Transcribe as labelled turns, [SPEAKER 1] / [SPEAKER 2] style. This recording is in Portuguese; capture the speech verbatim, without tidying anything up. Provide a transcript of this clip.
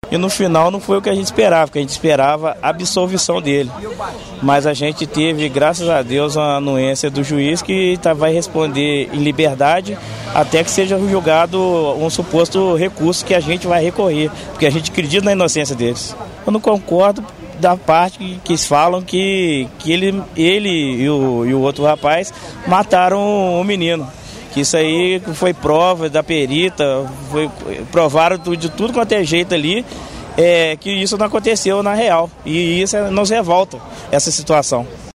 [SPEAKER 1] E no final não foi o que a gente esperava, porque a gente esperava a absolvição dele. Mas a gente teve, graças a Deus, uma anuência do juiz que tá, vai responder em liberdade até que seja julgado um suposto recurso que a gente vai recorrer, porque a gente acredita na inocência deles. Eu não concordo da parte que, que falam que, que ele, ele e, o, e o outro rapaz mataram o menino. Que isso aí foi prova da perita, foi, provaram de tudo quanto é jeito ali, é, que isso não aconteceu na real. E isso nos revolta, essa situação.